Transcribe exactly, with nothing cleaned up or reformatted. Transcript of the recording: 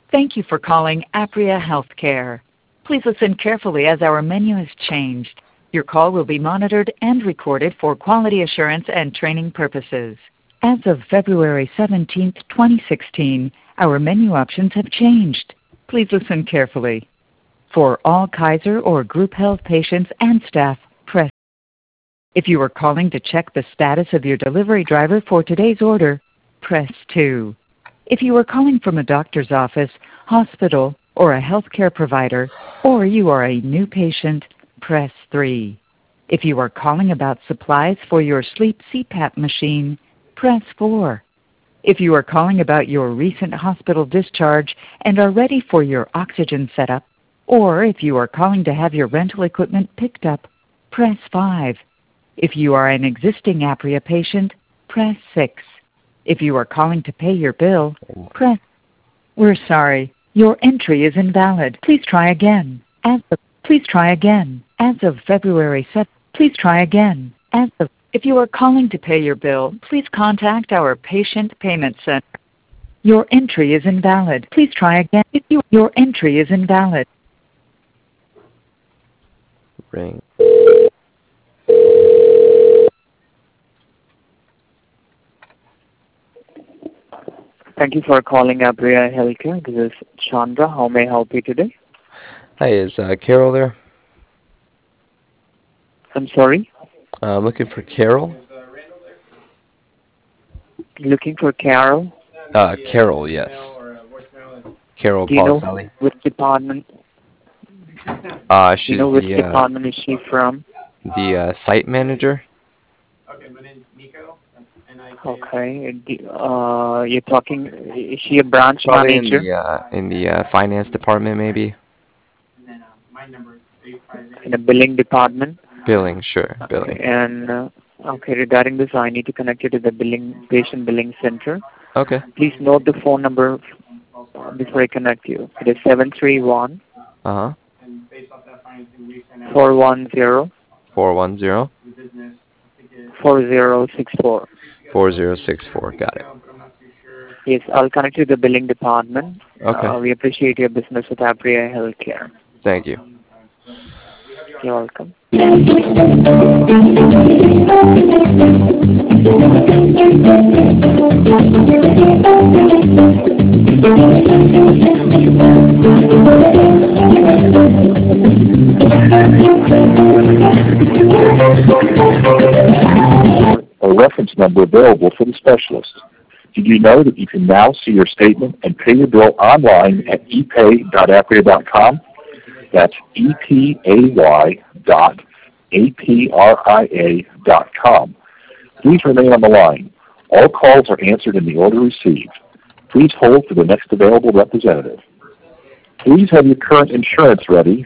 Thank you for calling Apria Healthcare. Please listen carefully as our menu has changed. Your call will be monitored and recorded for quality assurance and training purposes. As of February seventeenth, twenty sixteen, our menu options have changed. Please listen carefully. For all Kaiser or group health patients and staff, press. If you are calling to check the status of your delivery driver for today's order, press two. If you are calling from a doctor's office, hospital, or a healthcare provider, or you are a new patient, press three. If you are calling about supplies for your sleep C PAP machine, press four. If you are calling about your recent hospital discharge and are ready for your oxygen setup, or if you are calling to have your rental equipment picked up, press five. If you are an existing Apria patient, press six. If you are calling to pay your bill, press. We're sorry. Your entry is invalid. Please try again. As of, please try again. As of February seventh, please try again. As of, if you are calling to pay your bill, please contact our patient payment center. Your entry is invalid. Please try again. If you, your entry is invalid. Ring. Thank you for calling Apria Healthcare. This is Chandra. How may I help you today? Hi, is uh, Carol there? I'm sorry? Uh, I'm looking for Carol. Looking for Carol? Uh, Carol, yes. Carol Do you know Policelli. which department? Uh, Do she's you know which the uh, department is she from? the uh, site manager. Okay. Uh, you're talking. Is she a branch Probably in manager? the uh, in the uh, finance department, maybe. In the billing department? Billing, sure, billing. Okay. And uh, okay, regarding this, I need to connect you to the billing patient billing center. Okay. Please note the phone number uh, before I connect you. It is seven three one. Uh huh. four one zero. Four one zero. four zero six four. Four zero six four. Got it. Yes, I'll connect you to the billing department. Okay. Uh, we appreciate your business with Apria Healthcare. Thank you. You're welcome. A reference number available for the specialist. Did you know that you can now see your statement and pay your bill online at e pay dot apria dot com? That's E P A Y dot A P R I A dot com. Please remain on the line. All calls are answered in the order received. Please hold for the next available representative. Please have your current insurance ready